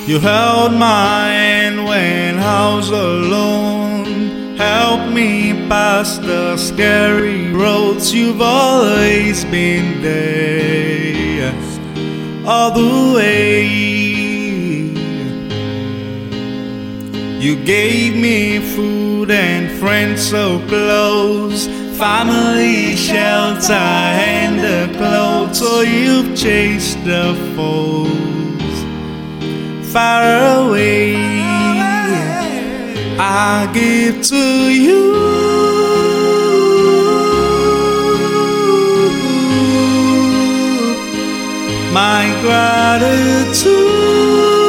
You held my hand when I was alone. Help me pass the scary roads. You've always been there, all the way. You gave me food and friends so close, family, shelter, and the clothes. So you've chased the foes far away. I give to you my gratitude.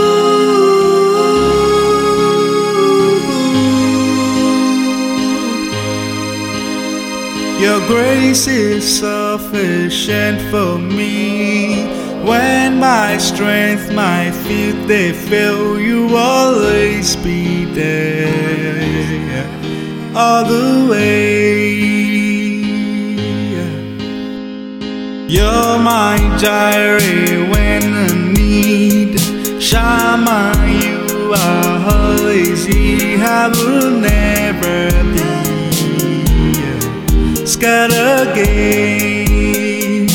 Your grace is sufficient for me. When my strength, my feet, they fail, you always be there, all the way. You're my Jireh when I need. Shama, you are always here. I will never be scared again.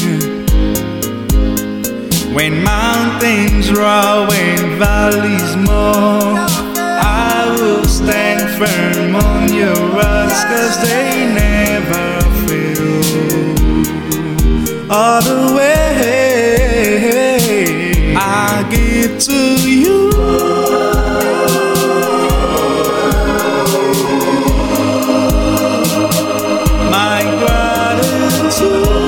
When mountains roar, when valleys moan, I will stand firm on your words, 'cause they never fail, all the way. I give to you my gratitude.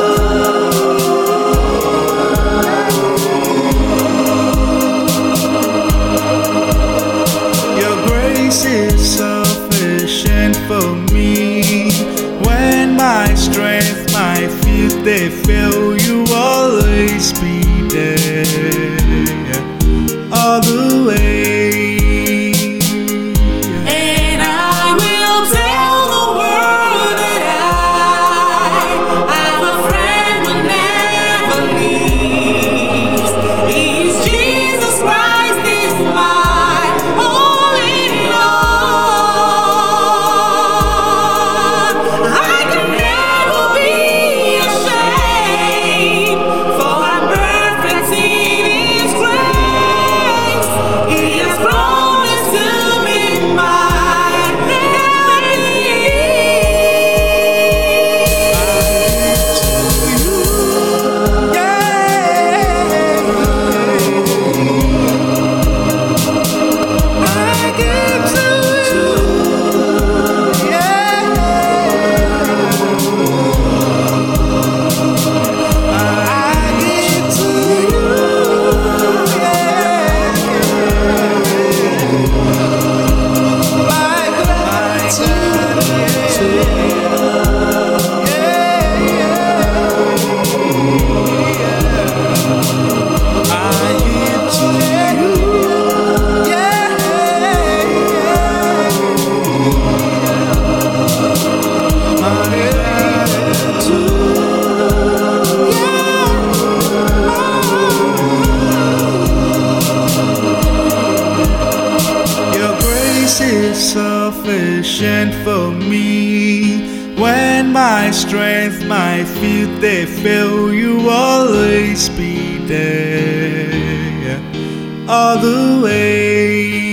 Your grace is sufficient for me. When my strength, my feet, they fail, you always be there, all the way. Sufficient for me. When my strength, my feet, they fail, you always be there, all the way.